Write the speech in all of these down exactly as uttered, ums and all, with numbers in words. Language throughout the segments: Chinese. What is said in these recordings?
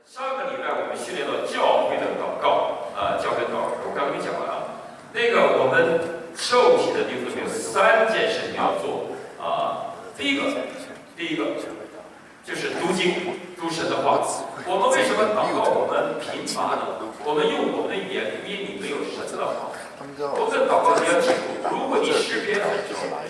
上个礼拜我们训练到教会的祷告啊，教会祷告，我刚刚没讲完啊。那个我们受洗的弟兄有三件事情要做啊。第一个，第一个就是读经，读神的话。我们为什么祷告我们贫乏呢？我们用我们的语言，因为你没有神的话。我们的祷告你要记住，如果你诗篇很熟，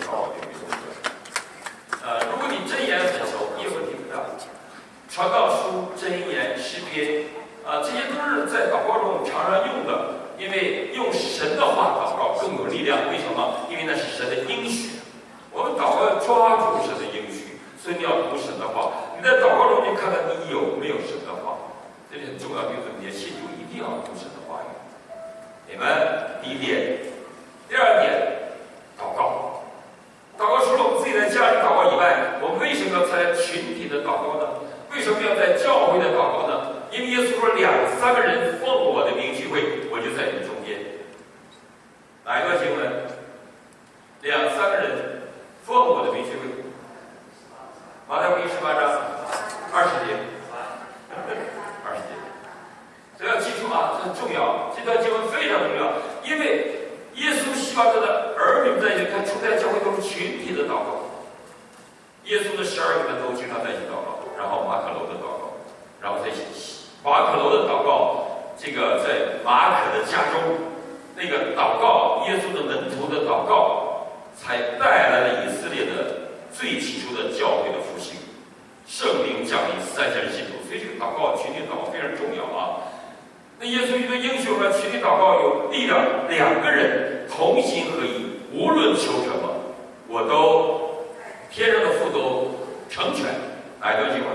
呃，如果你箴言很熟，也问题不大。传道书、箴言、诗篇，啊、呃，这些都是在祷告中常常用的。因为用神的话祷告更有力量，为什么？因为那是神的应许。我们祷告要抓住神的应许，所以你要读神的话。你在祷告中，你看看你有没有神的话，这是很重要的。就是你的信徒一定要读神的话语。你们第一点，第二点，祷告。祷告除了我们自己在家里祷告以外，我们为什么要参加群体的祷告呢？为什么要在教会的祷告呢？因为耶稣说两三个人奉我的名聚会，我就在你们中间。哪一段经文？两三个人奉我的名聚会。马太福音十八章二十节，二十节，这要记住啊，这很重要。这段经文非常重要，因为耶稣希望他的儿女在一起，他初代教会都是群体的祷告。耶稣的十二个门徒经常在一起祷告，然后马可楼的祷告，然后在马可楼的祷告，这个在马可的家中那个祷告，耶稣的门徒的祷告，才带来了以色列的最起初的教会的复兴，圣灵降临三千人信徒。所以这个祷告群体祷告非常重要啊。那耶稣一个应许说，群体祷告有力量，两个人同心合一，无论求什么，我都天上的父都成全。哪一段经文？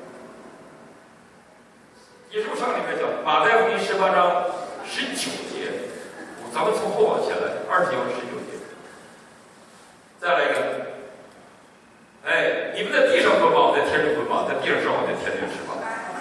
耶稣上礼拜讲马太福音十八章十九节，咱们从后往前来，二十节和十九节。再来一个，哎，你们在地上捆绑，我在天上捆绑；在地上释放，在天上释放。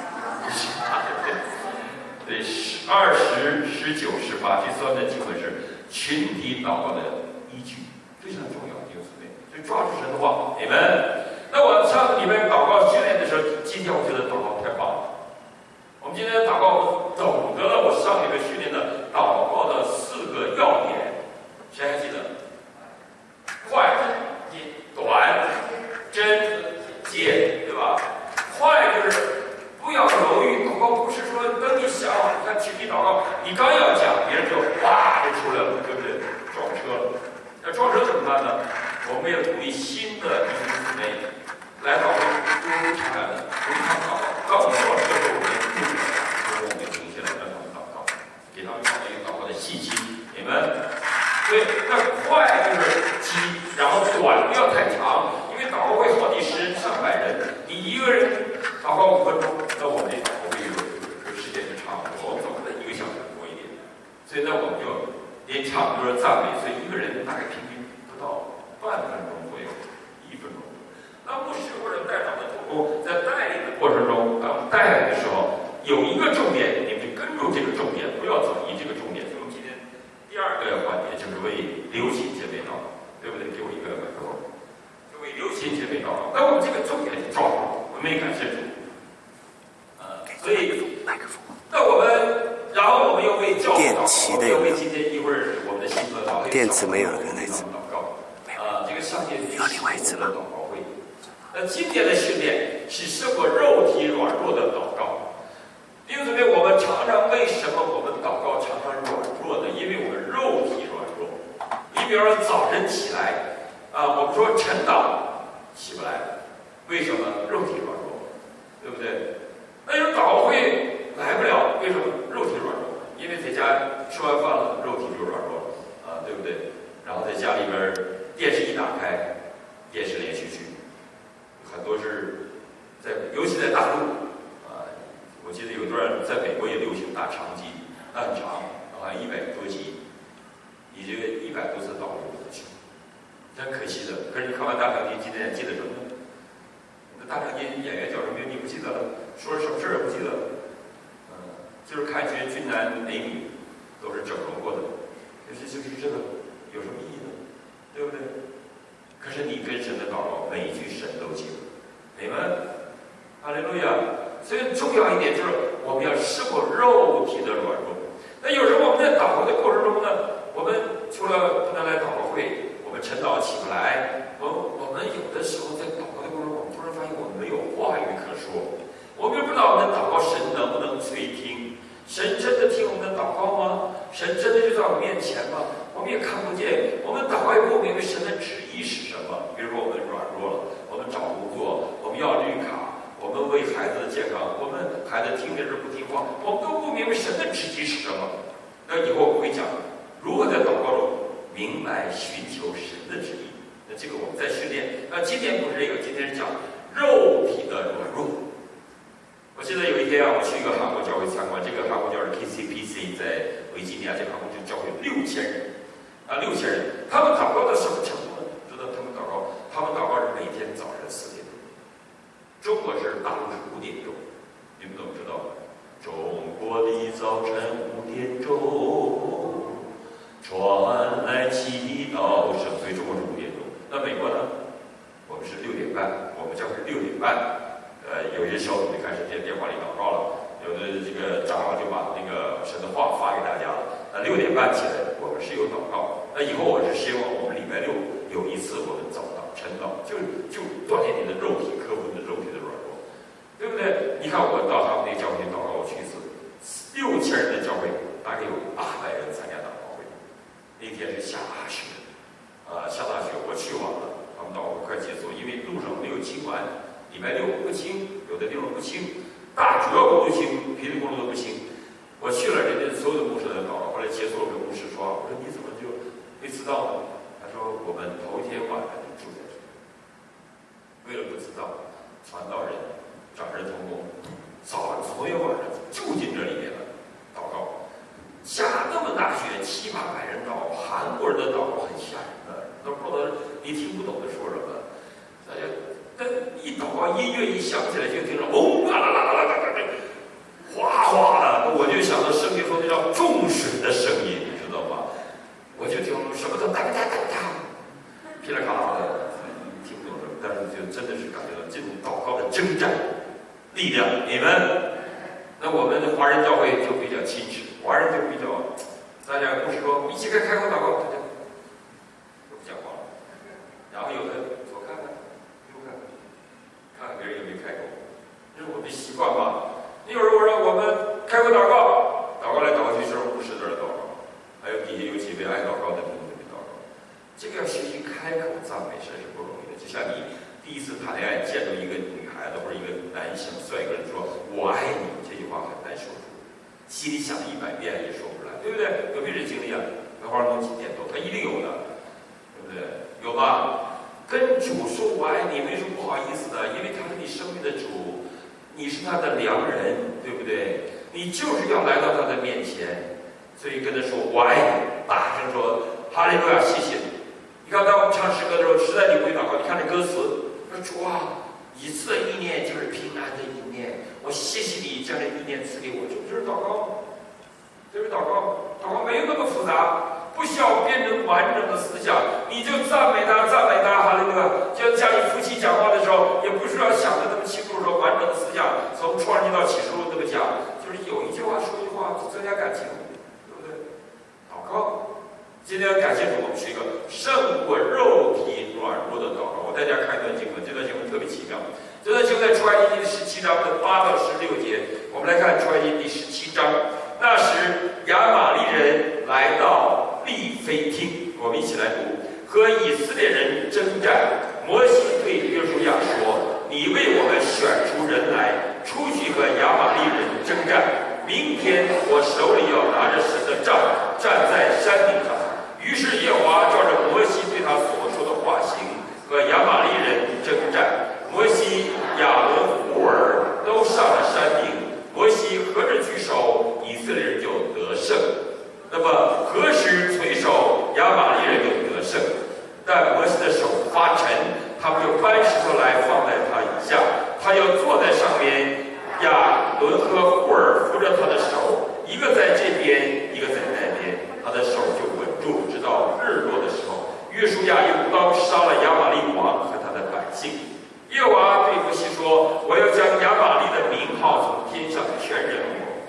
对，十二十、十九、十八这三段经文是群体祷告的依据，非常重要，弟兄姊妹。所以抓住神的话，你们。那我上个礼拜祷告训练的时候，今天我觉得祷告太棒了。我们今天祷告懂得了我上礼拜训练的祷告的四个要点，谁还记得？快、短、真、简，对吧？快就是不要犹豫，祷告不是说等你想，你看群体祷告，你刚要讲，别人就哗就出来了，对不对？撞车了。那撞车怎么办呢？我们要鼓励新的弟兄姊妹来祷告，多谈的，多谈祷告，告诉我这是我们的目的，我们停下来让他们祷告，给他们创造一个祷告的信心。你们，所以那快就是急，然后短不要太长，因为祷告会好几十人、上百人，你一个人祷告五分钟，那我们这祷告会有时间就长，我们怎么的一个小时多一点？所以呢，我们就连唱歌、赞美，所以一个人大概平均不到半分钟左右，一分钟。那牧师或者带长的同工在带领的过程中，当带领的时候有一个重点，你们就跟住这个重点，不要转移这个重点。所以我们今天第二个环节就是为流行姐妹祷告，对不对？给我一个麦克风，就为流行姐妹祷告。那我们这个重点就抓住，我们也感谢主。呃，所以那我们，然后我们又为教会祷告，我们又为今天一会儿我们的新歌祷告， 电池没有了，那次。 啊，这个上线有另外一次了。祷告会。那今天的训练是胜过肉体软弱的祷告。弟兄姊妹，我们常常为什么我们祷告常常软弱呢？因为我们肉体软弱。你比如说早晨起来，啊，我们说晨祷起不来，为什么？肉体软弱，对不对？那有祷告会来不了，为什么？肉体软弱，因为在家吃完饭了，肉体就软弱了，啊，对不对？然后在家里边。电视一打开，电视连续剧，很多是在，尤其在大陆啊，我记得有段在美国也流行大长集，那很长，啊一百多集，你这个一百多次导入过去，真可惜的。可是你看完大长今，今天还记得什么呢？那大长今演员叫什么名？你不记得了？说什么事儿也不记得了？嗯，就是看这些俊男美女都是整容过的，可是就是这个有什么意义呢？对不对？可是你跟神的祷告，每一句神都记得，你们，哈利路亚。所以重要一点就是们要释放肉体的软弱。那有时候我们在祷告的过程中呢，我们除了不能来祷告会，我们晨祷起不来，我我们有的时候在祷告的过程中，我们突然发现我们没有话语可说，我们也不知道我们的祷告神能不能垂听，神真的听我们的祷告吗？神真的就在我们面前吗？我们也看不见，我们祷告也不明白神的旨意是什么。比如说我们软弱了，我们找工作，我们要绿卡，我们为孩子的健康，我们孩子听着是不听话，我们都不明白神的旨意是什么。那以后我会讲如何在祷告中明白寻求神的旨意。那这个我们在训练。那今天不是这个，今天是讲肉体的软弱。我记得有一天啊，我去一个韩国教会参观，这个韩国教会 K C P C 在维吉尼亚，这个韩国教会六千人啊，六千人，他们祷告到什么程度呢？知道他们祷告，他们祷告是每天早晨四点钟，中国是大陆是五点钟，你们怎么知道？中国的早晨五点钟传来祈祷声，所以中国是五点钟。那美国呢？我们是六点半，我们教会是六点半。呃，有些时候就开始在电话里祷告了，有的这个长老就把那个神的话发给大家了。那六点半起来，我们是有祷告。那以后我是希望我们礼拜六有一次我们早祷、晨祷，就就锻炼你的肉体，克服你的肉体的软弱，对不对？你看我到他们那个教会祷告，我去一次，六千人的教会，大概有八百人参加祷告会。那天是下大雪，啊、呃，下大雪，我去晚了，他们祷告会快结束，因为路上没有清完。礼拜六不清，有的地方不清，大主要公路清，别的公路都不清。我去了，人家所有的牧师在祷告，后来结束了，跟牧师说：“我说你怎么就没知道呢？”他说：“我们头一天晚上就住在这里，为了不知道，传道人、长人同工，早上头一天晚上就进这里面了，祷告。下那么大雪，七八百人祷，韩国人的祷告很吓人的，都不知道你听不懂的说什么，大家。”但一祷告，音乐一响起来，就听着嗡啦啦啦啦啦啦，哗哗的，我就想到圣经说那叫众水的声音，你知道吗？我就听什么都哒哒哒哒，噼里咔啦的，听不懂什么，但是就真的是感觉到这种祷告的征战力量。你们，那我们的华人教会就比较矜持，华人就比较，大家不是说一起开开口祷告，大家都不讲话了，然后有的。看别人有没有开口，这是我们的习惯吧。你有时候我说我们开口祷告，祷告来祷告去，就是牧师在这祷告，还有底下有几位爱祷告的弟兄姊妹祷告。这个要学习开口赞美神是不容易的。就像你第一次谈恋爱见到一个女孩子或者一个男性帅哥人说“我爱你”，这句话很难说出，心里想一百遍也说不出来，对不对？有没有这经历啊？梅花能几点多？他一定有的，对不对？有吧？跟主说我爱你，没什么不好意思的，因为他是你生命的主，你是他的良人，对不对？你就是要来到他的面前，所以跟他说我爱你，大声说哈利路亚，谢谢你。你看当我们唱诗歌的时候，实在你不会祷告，你看这歌词，说主啊，一次的意念就是平安的意念，我谢谢你将这意念赐给我，这不就是祷告？这是祷告，祷告没有那么复杂。不需要变成完整的思想，你就赞美他，赞美他，哈利路亚。就像你夫妻讲话的时候，也不需要想的那么清楚，说完整的思想，从创世纪到启示录这么讲，就是有一句话说一句话，增加感情，对不对？祷告，今天要感谢主，我们是一个胜过肉体软弱的祷告。我带大家看一段经文，这段经文特别奇妙。这段经文在出埃及记十七章的八到十六节，我们来看出埃及记第十七章。那时亚玛力人来到利非汀，我们一起来读。和以色列人征战，摩西对约书亚说：“你为我们选出人来，出去和亚玛力人征战。明天我手里要拿着神的杖，站在山顶上。”于是耶和华照着摩西对他所说的话行，和亚玛力人征战。摩西、亚伦、户尔都上了山顶。摩西合着举手，以色列人就得胜。那么何时垂手，亚玛力人就得胜。但摩西的手发沉，他们就搬石头来放在他以下，他要坐在上面。亚伦和户尔扶着他的手，一个在这边，一个在那边，他的手就稳住，直到日落的时候。约书亚用刀杀了亚玛力王和他的百姓。耶和华对摩西说：“我要将亚玛力的名号从天上全人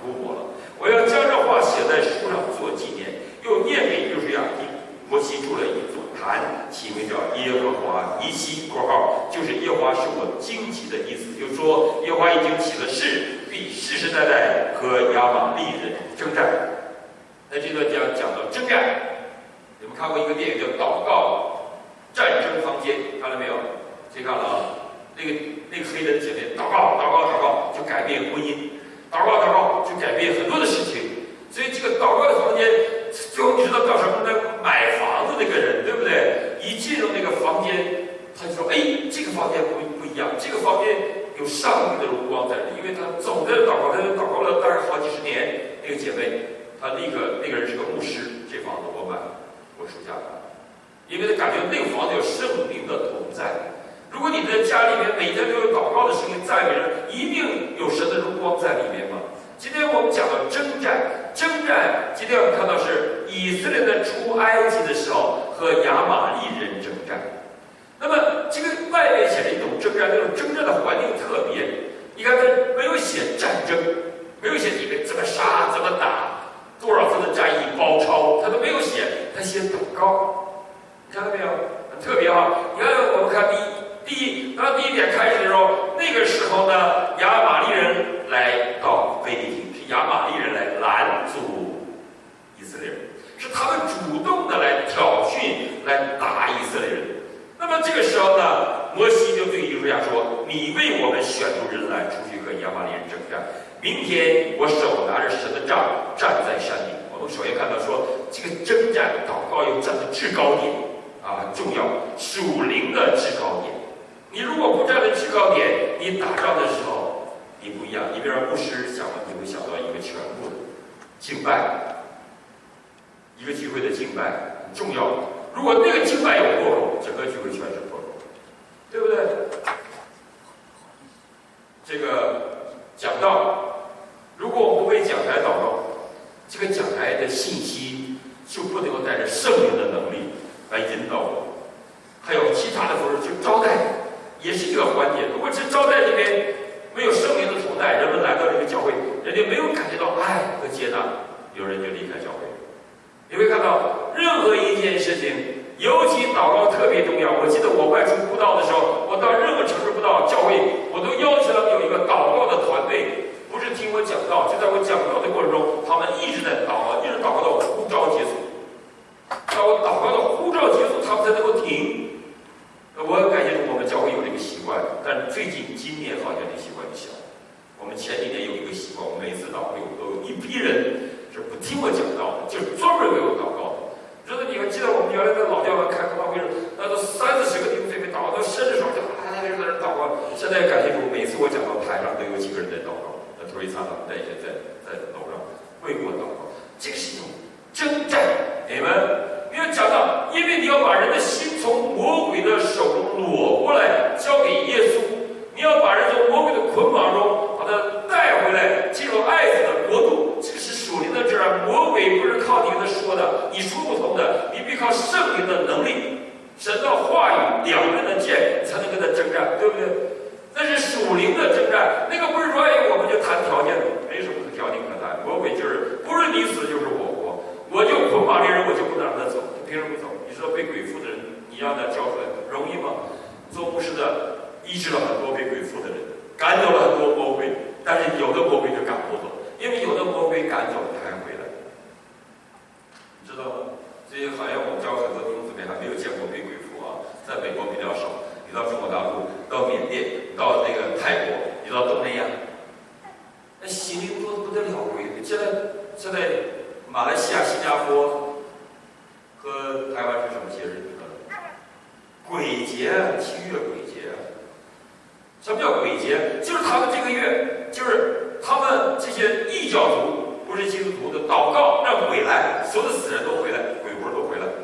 说荆棘的意思，就是说耶和华已经起了誓，必世世代代和亚玛力人征战。那这段讲讲到征战，你们看过一个电影叫《祷告战争房间》，看了没有？谁看了啊？那个那个黑人姐妹祷告祷告祷告就改变婚姻，祷告祷告就改变很多的事情。所以这个祷告的房间，最后你知道叫什么呢？买房子那个人，对不对？一进入那个房间，他就说：“哎，这个房间不不一样，这个房间有上帝的荣光在里。”因为他总在祷告，他祷告了大概好几十年。那个姐妹，她立刻那个人是个牧师，这房子我买，我出价买，因为他感觉那个房子有圣灵的同在。如果你的家里面每天都有祷告的声音赞美人，一定有神的荣光在里面嘛。今天我们讲到征战，征战，今天我们看到是以色列人出埃及的时候和亚玛力人征战。那么这个外面写了一种征战，那种征战的环境特别。你看他没有写战争，没有写你们怎么杀怎么打，多少次的战役包抄，他都没有写，他写祷告。你看到没有？很特别啊！你看我们看第一。第一，当第一点开始的时候，那个时候呢，亚玛力人来到非利亭，是亚玛力人来拦阻以色列人，是他们主动的来挑衅、来打以色列人。那么这个时候呢，摩西就对以利亚说：“你为我们选出人来，出去和亚玛力人征战。明天我手拿着神的杖，站在山顶。”我们首先看到说，这个征战祷告要站在制高点啊，很重要，属灵的制高点。你如果不站在制高点，你打仗的时候你不一样。你比如说牧师想了，你会想到一个全部的敬拜，一个聚会的敬拜很重要。如果那个敬拜有破口，整个聚会全是破口，对不对？这个讲道，如果我们不为讲台祷告，这个讲台的信息就不能够带着圣灵的能力来引导我。还有其他的服饰，就招待。也是一个环节。如果这招待里面没有圣灵的同在，人们来到这个教会，人家没有感觉到爱和接纳，有人就离开教会。你会看到任何一件事情，尤其祷告特别重要。我记得我外出布道的时候，我到任何城市布道教会，我都要求他们有一个祷告的团队，不是听我讲道，就在我讲道的过程中，他们一直在祷告，一直祷告到呼召结束，到我祷告到呼召结束，他们才能够停。我很感谢我们教会有这个习惯，但最近今年好像这习惯就小。我们前几年有一个习惯，我们每次祷会都有一批人是不听我讲道的，就是专门为我祷告的。知道你们记得我们原来在老教会开祷会时，那都三四十个弟兄姐妹祷告，都伸着手就啊在那祷告。现在感谢主，每次我讲到台上都有几个人在祷告，那托伊萨他们在在在楼上为我祷告，这个是一种征战，你们。没有讲到，因为你要把人的心从魔鬼的手中裸过来，交给耶稣。你要把人从魔鬼的捆绑中把他带回来，进入爱子的国度。这个是属灵的责任。魔鬼不是靠你跟他说的，你说不通的，你必靠圣灵的能力，神的话语，两刃的剑，才能跟他征战，对不对？那是属灵的征战，那个不是说哎我们就谈条件的，没什么条件可谈。魔鬼就是不是你死就是我活。我就捆绑这人，我就不能让他走，凭什么走？你说被鬼附的人，你让他交出来容易吗？做牧师的医治了很多被鬼附的人，赶走了很多魔鬼，但是有的魔鬼就赶不走，因为有的魔鬼赶走了他还回来，你知道吗？所以好像我们教很多弟兄姊妹还没有见过被鬼附啊，在美国比较少，你到中国大陆，到缅甸，到那个泰国，你到东南亚，那邪灵多得不得了，鬼现在现在。马来西亚、新加坡和台湾是什么节日？鬼节，七月鬼节。什么叫鬼节？就是他们这个月，就是他们这些异教徒，不是基督徒的祷告，让鬼来，所有的死人都回来，鬼魂都回来。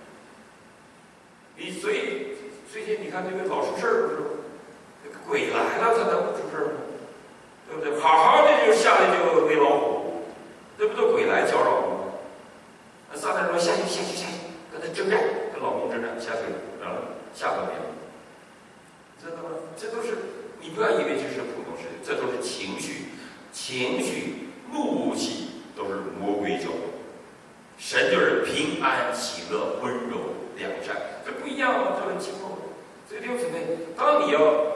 你所以最近你看这个老出事儿，不是？鬼来了，他能不出事儿吗？对不对？好好的就下来就喂老虎。这不都鬼来搅扰吗？那撒旦说下去下去下去，跟他征战，跟老公征战，下去然后下半年，知道吗？这都是你不要以为这是普通事情，这都是情绪、情绪、怒气都是魔鬼搅动。神就是平安、喜乐、温柔、良善，这不一样啊，这很清楚。所以弟兄姊妹，当你要有了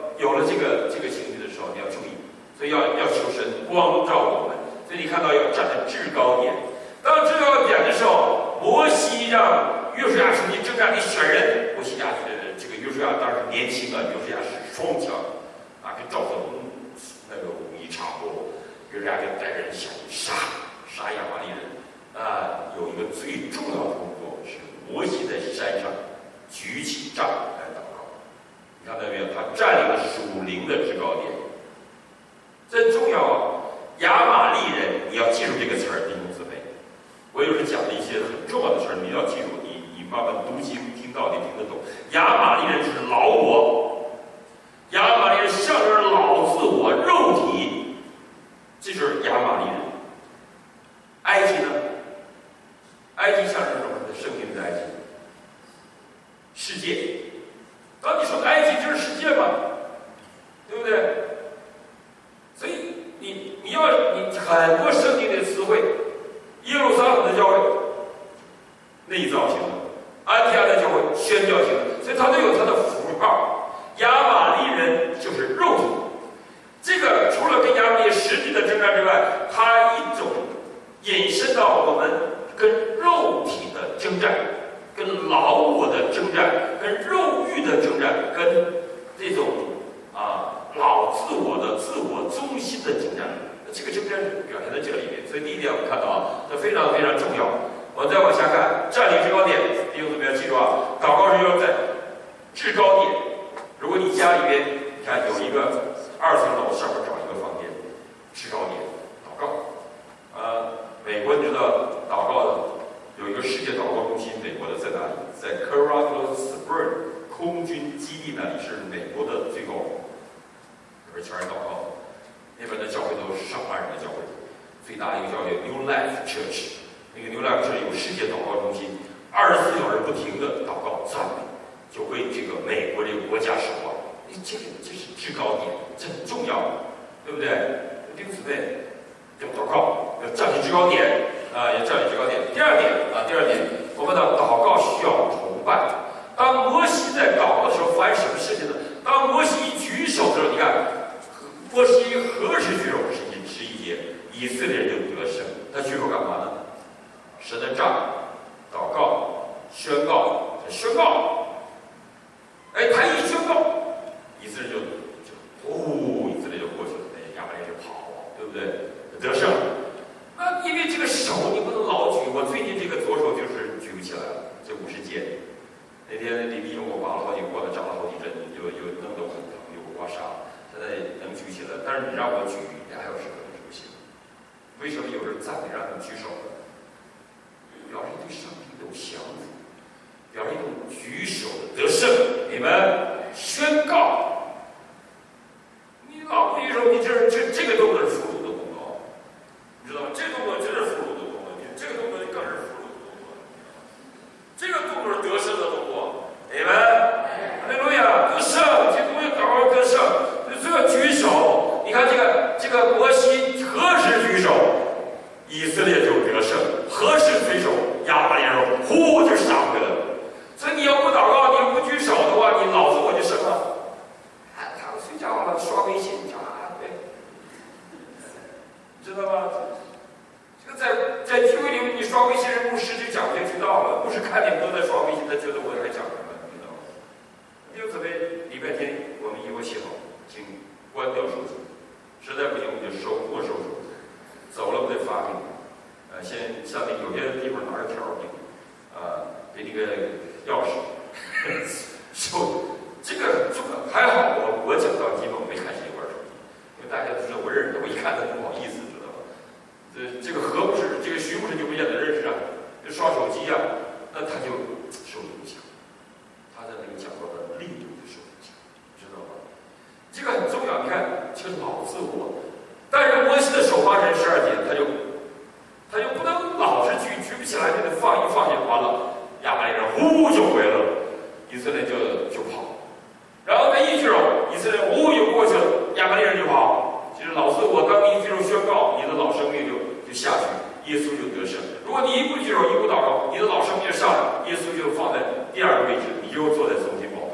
这个这个情绪的时候，你要注意，所以要要求神光照我们。所以你看到要站在制高点，当制高点的时候，摩西让约书亚说：“你征战，你选人。”摩西亚呃，这个约书亚当时年轻啊，约书亚是双枪啊，跟赵子龙那个武艺差不多。约书亚就带人下去杀杀亚玛力人啊。有一个最重要的工作是摩西在山上举起杖来祷告。你看到没有？他占领了属灵的制高点，这重要啊！亚玛力人，你要记住这个词儿，弟兄姊妹。我有时讲的一些很重要的词儿，你要记住，你你慢慢读经听到底听得懂。亚玛力人就是老我，亚玛力人象征着老自我、肉体，这就是亚玛力人。埃及呢？埃及象征什么？圣经的埃及，世界。当你说埃及就是世界嘛，对不对？所以你你要你很多圣经的词汇，耶路撒冷的教会内造型的，安提阿的教会宣教型的，所以它都有它的符号。亚玛力人就是肉体，这个除了跟亚玛力实际的征战之外，它一种引申到我们跟肉体的征战，跟老我的征战，跟肉欲的征战，跟这种啊老自我的自我中心的征战，这个征战表现在这里面。所以第一点我们看到啊，这非常非常重要。我们再往下看，占领制高点，弟兄姊妹要记住啊，祷告是要在制高点。如果你家里边，你看有一个二层楼上面找一个房间，制高点祷告。呃，美国你知道祷告的有一个世界祷告中心，美国的在哪里？在 Colorado Springs 空军基地那里，是美国的最高峰，里边全是祷告。那边的教会都是上万人的教会，最大的一个教会 New Life Church， 那个 New Life Church 有世界祷告中心，二十四小时不停的祷告赞美，就为这个美国这个国家守望。这个这是制高点，这很重要，对不对？弟兄姊妹要祷告，要站立制高点啊，要站立制高点。第二点啊，第二点，我们的祷告需要同伴。当摩西在祷告的时候，发生什么事情呢？当摩西一举手的时候，你看。摩西何时举手？十一十一节，以色列人就得胜。他举手干嘛呢？神的杖，祷告，宣告，宣告。哎，他一宣告，以色列就就哦，以色列就过去了，哎，亚玛力就跑，对不对？得胜。那因为这个手你不能老举，我最近这个左手就是举不起来了，这五十肩。那天李丽用我拔了好几锅子，扎了好几针，又又弄得很疼，又刮痧。现在能举起来，但是你让我举俩小时可能是不行。为什么有人赞美让你举手呢？表示对上帝有降服，表示一种举手的得胜。你们宣告，你老不举手，你这这这个动作是俘虏的动作，你知道吗？这个动作真是俘虏的动作，你这个动作更是俘虏的动作，这个动作是得胜的动作。你们，哈利路亚，得胜，这东西祷告得胜。这个举手，你看这个这个摩西何时举手，以色列就得胜；何时推手，亚玛力人呼就杀回来了。所以你要不祷告，你不举手的话，你脑子我就生了。啊，他们睡觉了，刷微信啊，对，知道吗？这个在在聚会里面，你刷微信，人牧师就讲就知道了。牧师看你们都在刷微信，他觉得我在讲什么，知道吗？弟兄姊妹，礼拜天我们一会写好。请关掉手机，实在不行我们就收没收手机，走了我得发给你。呃，先像那有些地方拿个条给你，啊，给你个钥匙，收。这个这个还好，我我讲到基本我没看谁玩手机，因为大家都知道我认识，我一看他不好意思，知道吧？这这个何牧师，这个徐牧师就不见得认识啊，就刷手机啊，那他就受影响，他的那个讲话的力度就受影响，知道吧？这个很重要，你看这个老自我，但是摩西的手发神十二节，他就他就不能老是举举不起来，就得放一放就完了，亚玛力人呼就回来了，以色列就就跑，然后他一举手，以色列呼就过去了，亚玛力人就跑。其实老自我当你一举手宣告，你的老生命就就下去，耶稣就得胜。如果你一不举手一不祷告，你的老生命就上来，耶稣就放在第二个位置，你就坐在中心宝座上，得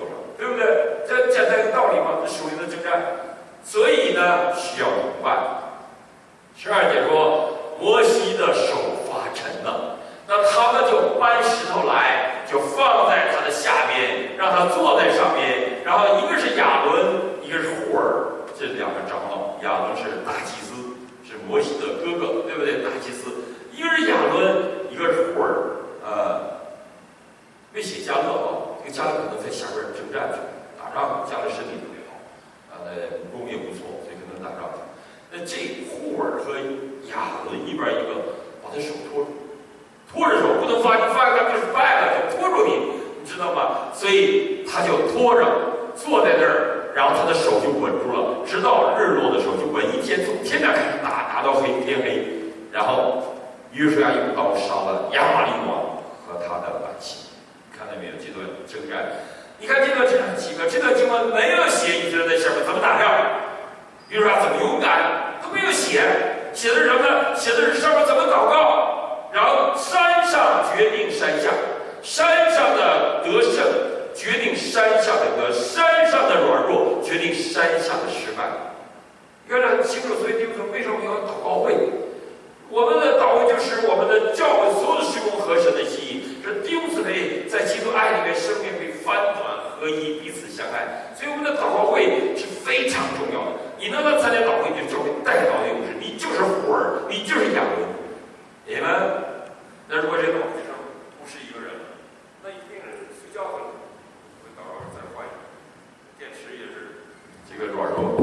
对不对？这简单的道理嘛，这属灵的征战。所以呢，需要同伴。十二节说，摩西的手发沉了，那他们就搬石头来，就放在他的下边，让他坐在上边。然后一个是亚伦，一个是户尔，这两个长老。亚伦是大祭司，是摩西的哥哥，对不对？大祭司。一个是亚伦，一个是户尔。呃，没写加勒啊，这个加勒可能在下边征战去，打仗，加勒身体特别好，啊，那武功也不错，所以可能打仗去。那这户尔和亚伦一边一个，把他手托住，托着手不能发，发他就是败了，就拖住你，你知道吗？所以他就拖着坐在那儿，然后他的手就稳住了，直到日落的时候就稳一天，从天亮开始打，打到黑天黑，然后约书亚用刀杀了亚玛力王和他的百姓。看到没有？这段征战，你看这段征战很奇怪，这段经文没有写以色列在下面怎么打仗，约书亚怎么勇敢，都没有写。写的是什么呢？写的是上面怎么祷告，然后山上决定山下，山上的得胜决定山下的得，山上的软弱决定山下的失败。你看这很清楚，所以弟兄为什么要祷告会？我们的祷告就是我们的教会所有的事工和神的心意，这弟兄姊妹在基督爱里面生命被翻转合一，彼此相爱。所以我们的祷告会是非常重要的。你能够参加祷告会，就教会带祷的勇士，你就是户尔，你就是亚伦，你们。那如果这个祷告会上不是一个人，那一定是睡觉的了。所以祷告会再换一个，电池也是这个软弱，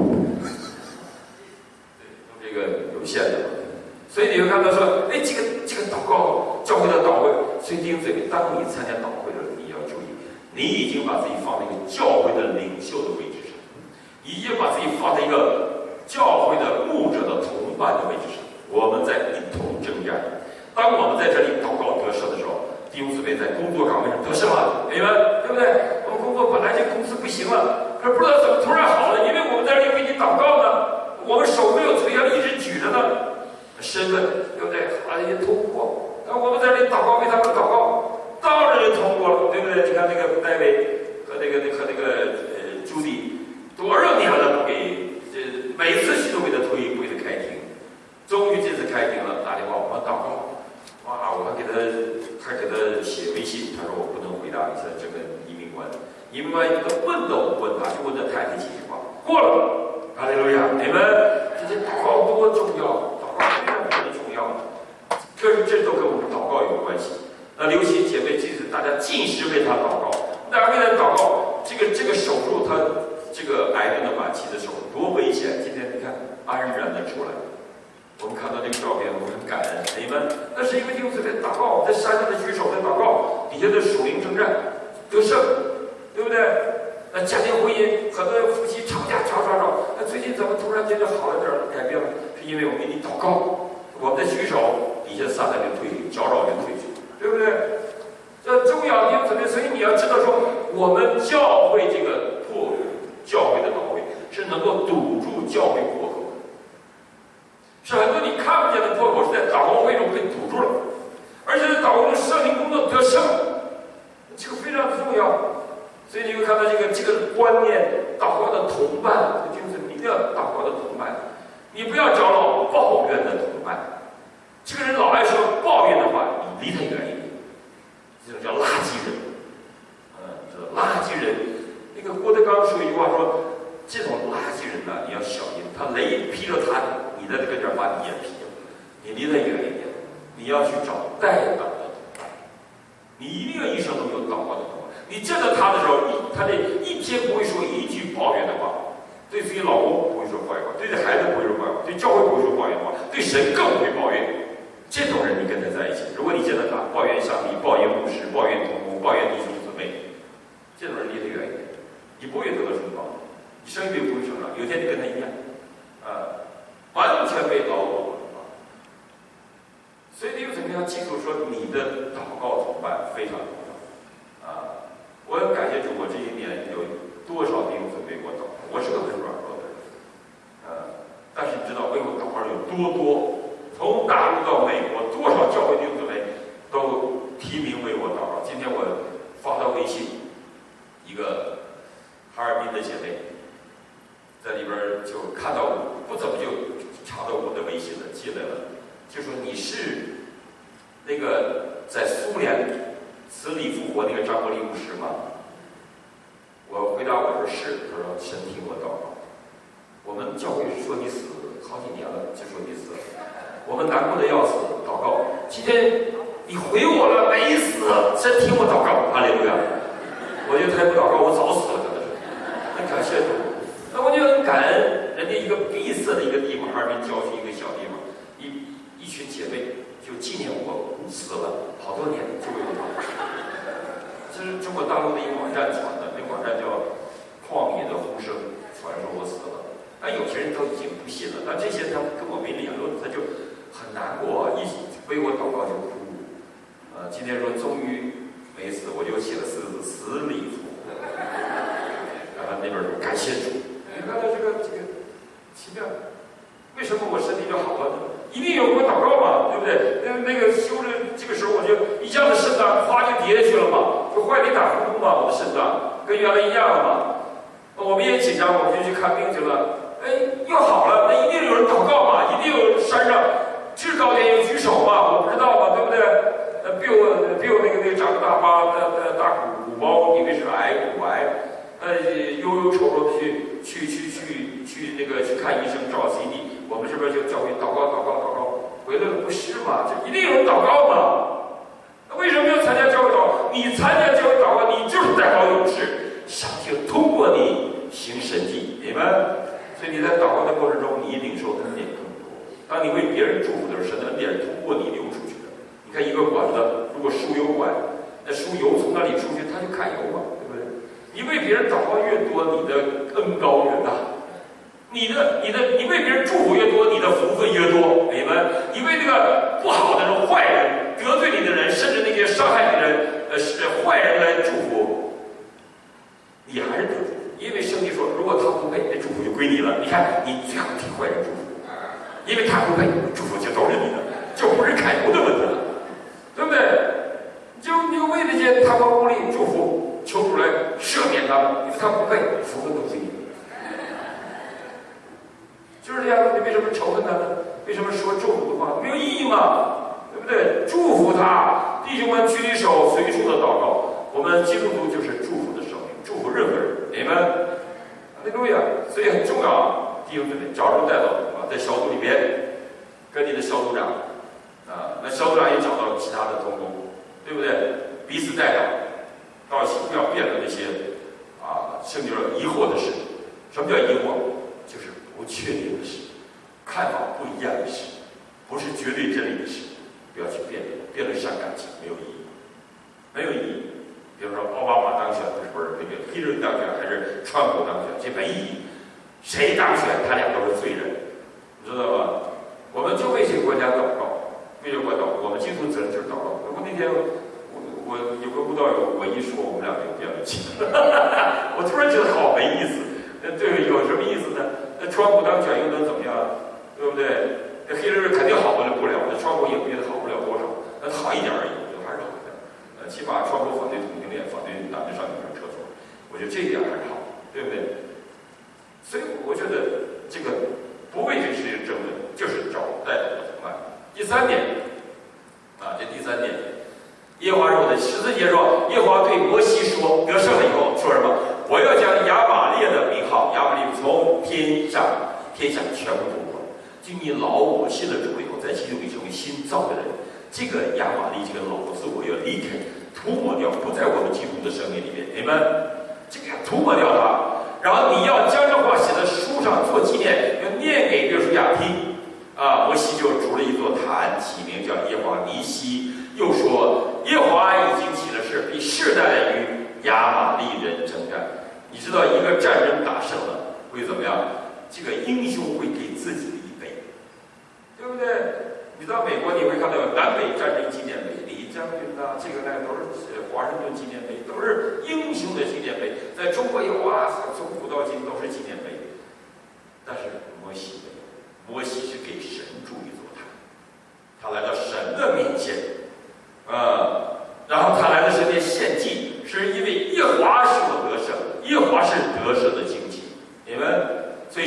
对，都这个有限的。所以你会看到说，哎，这个这个祷告，教会的祷会，所以弟兄姊妹，当你参加祷会的时候，你要注意，你已经把自己放在一个教会的领袖的位置上，已经把自己放在一个教会的牧者的同伴的位置上，我们在一同征战。当我们在这里祷告得胜的时候，弟兄姊妹在工作岗位上得胜了，明白？对不对？我们工作本来这公司不行了，可是不知道怎么突然好了，因为我们在这里为你祷告呢，我们手没有垂下，一直举着呢。身份对不对？好了，也通过。那我们在这里祷告，为他们祷告，当然就通过了，对不对？你看那个戴维和那个和那个呃朱迪，多少年了不给，这每次去都给他推，不给他开庭，终于这次开庭了，打电话我们祷告，哇，我还给他还给他写微信，他说我不能回答你现在这个移民官，移民官一个问都不问他，就问他太太几句话，过了，哈利路亚，你们这些祷告多重要。很重要的，这这都跟我们祷告有关系。那刘鑫姐妹，其实大家尽时为她祷告，大家为她祷告。这个这个手术，她这个癌症的晚期的手术多危险！今天你看安然的出来，我们看到这个照片，我们很感恩。你们那是因为弟兄姊妹祷告，在山上的举手在祷告，底下的属灵征战得胜，对不对？那家庭婚姻，很多夫妻吵架吵吵吵，那最近怎么突然间就好了点儿，改变了？是因为我给你祷告，我们的举手，底下撒旦就退去，搅扰就退去，对不对？这重要弟兄姊妹，所以你要知道说，我们教会这个破教会的祷会是能够堵住教会破口，是很多你看不见的破口是在祷告会中被堵住了，而且在祷告中圣灵工作得胜，这个非常重要。所以你会看到这个这个观念，祷告的同伴，弟兄姊妹，一定要祷告的同伴，你不要找老抱怨的同伴。这个人老爱说抱怨的话，你离他远一点，这种叫垃圾人。嗯，这垃圾人，那个郭德纲说一句话说，这种垃圾人呢，你要小心，他雷劈了他，你在这跟这儿把你也劈了，你离他远一点，你要去找代祷的同伴，你一定要一生中有祷告的同伴。你见到他的时候，一他这一天不会说一句抱怨的话，对自己老公不会说坏话，对这孩子不会说坏话，对教会不会说抱怨话，对神更不会抱怨。这种人你跟他在一起，如果你见到他抱怨上帝、抱怨牧师、抱怨同工、抱怨弟兄姊妹，这种人离他远一点，你不会得到什么帮助，你生命不会成长。有一天你跟他一样，啊，完全被老我了。所以弟兄姊妹要记住说，你的祷告同伴非常重要啊。我很感谢主，我这一年有多少弟兄姊妹给我祷告，我是个很软弱的人，呃，但是你知道为我祷告有多多？从大陆到美国，多少教会弟兄姊妹都提名为我祷告。今天我发到微信，一个儿就看到我，不怎么就查到我的微信了，进来了，就说你是那个在苏联死里复活那个张伯苓牧师吗？我回答我说是，他说神听我祷告。我们教会说你死好几年了，就说你死了，我们难过的要死，祷告。今天你回我了，没死，神听我祷告，哈利路亚。我觉得他也不祷告，我早死了，真的是。很感谢主，那我就很感恩，人家一个闭塞的一个地方，哈尔滨郊区一个小地方，一一群姐妹就纪念我死了好多年，就为我祷告。这是中国大陆的一个网站传的，那个网站叫《旷野的呼声》，传说我死了。但有些人都已经不信了，但这些他跟我没联络，他就很难过，一为我祷告就哭。呃，今天说终于没死，我就写了四个字：死里复活。然后那边说感谢主，你看到这个这个奇妙，为什么我身体就好了呢？一定有我祷告嘛，对不对？那那个修着这个时候，我就一下子肾脏哗就跌下去了嘛，就坏里打呼噜嘛，我的肾脏跟原来一样了嘛。我们也紧张，我们就去看病去了。哎，又好了，那一定有人祷告嘛，一定有山上制高点有举手嘛，我不知道嘛，对不对？呃，比我比我那个那个长个大疤的的大鼓鼓包，以为是癌骨癌，呃，忧忧愁愁的去去去去去那个去看医生照 C D， 我们这边就教会祷告祷告祷告，回来了不是嘛？这一定有人祷告嘛？那为什么要参加教会祷告？你参加教会祷告，你就是代表勇士，上帝通过你行神迹，明白？所以你在祷告的过程中，你领受恩典更多。当你为别人祝福的时候，神的恩典是通过你流出去的。你看一个管子，如果输油管，那输油从那里出去，它就揩油嘛，对不对？你为别人祷告越多，你的恩高越大。你的、你的、你为别人祝福越多，你的福分越多，明白？你为那个不好的人、坏人、得罪你的人，甚至那些伤害你的人、呃是坏人来祝福，你还是得福。因为圣经说，如果他不配，那祝福就归你了。你看，你最好替坏人祝福，因为他不配，祝福就都是你的，就不是揩油的问题了，对不对？就你就为那些贪官污吏祝福，求主来赦免他们，因为他不配，福分都归你。就是这样的，你为什么仇恨他呢？为什么说祝福的话没有意义嘛？对不对？祝福他，弟兄们举起手，随处的祷告。我们基督徒就是祝福的生命，祝福任何人。你们，哈利路亚！所以很重要，弟兄姊妹，找人带到啊，在小组里边，跟你的小组长啊，那小组长也找到其他的同工，对不对？彼此带到，到时不要辩论那些啊，圣经上疑惑的事。什么叫疑惑？就是不确定的事，看法不一样的事，不是绝对真理的事，不要去辩论，辩论伤感情，没有意义，没有意义。比如说奥巴马当选不是不是那个希特勒当选还是川普当选，这没意义。谁当选，他俩都是罪人，你知道吧？我们就为这个国家祷告，为这个国家祷告，我们基督责任就是祷告。我那天我我有个布道友，我一说我们俩就辩论起来了，我突然觉得好没意思。那对，有什么意思呢？那川普当选又能怎么样？对不对？那希特勒肯定好不了不了，那川普也也好不了多少，那好一点而已，还是好一点。呃，起码川普反对同性恋，反对男的上女人厕所，我觉得这一点还是好，对不对？所以我觉得这个不为这个事情争论，就是找代表的同伴。第三点，啊，这第三点，耶和华说的十四节说，耶和华对摩西说，得胜了以后说什么？我要将亚玛列的名号，亚玛列从天上天下全部吐过。就你老我信了主以后，在基督里成为新造的人，这个亚玛利这个老自我要离开，涂抹掉，不在我们基督的生命里面，你们这个要涂抹掉它。然后你要将这话写在书上做纪念，要念给约书亚听。啊，摩西就筑了一座坛，起名叫耶和华尼西，又说耶和华已经起了誓，必世代与亚玛利人征战。你知道一个战争打胜了会怎么样？这个英雄会给自己立碑，对不对？你到美国你会看到南北战争纪念碑，李将军呐、啊，这个那个都是华盛顿纪念碑，都是英雄的纪念碑。在中国有啊，从古到今都是纪念碑。但是摩西没有，摩西是给神筑一座坛，他来到神的面前，啊，然后他来到神面献祭，是因为耶和华使我得胜，耶和华是得胜的荆棘，你们，所以叫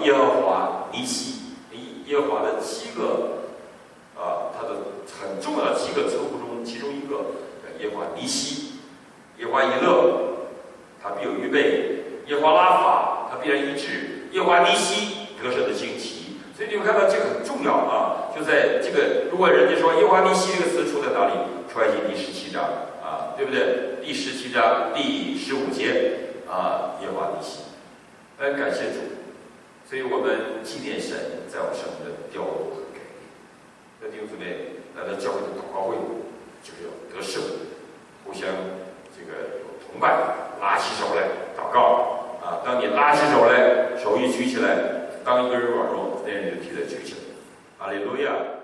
耶和华尼西，耶和华的七个啊，他的很重要的七个称呼中，其中一个耶和华尼西，耶和华以勒，他必有预备；耶和华拉法，他必然医治；耶和华尼西，得胜的旌旗。所以你们看到这个很重要啊，就在这个，如果人家说耶和华尼西这个词出在哪里？出埃及第十七章啊，对不对？第十七章第十五节啊，耶和华尼西。哎，感谢主。所以我们纪念神在我们生命的调度和改变。那弟兄姊妹，来到教会的祷告会，就是要得胜，互相这个有同伴，拉起手来祷告啊！当你拉起手来，手一举起来，当一个人软弱，那人就替他举起来。哈利路亚。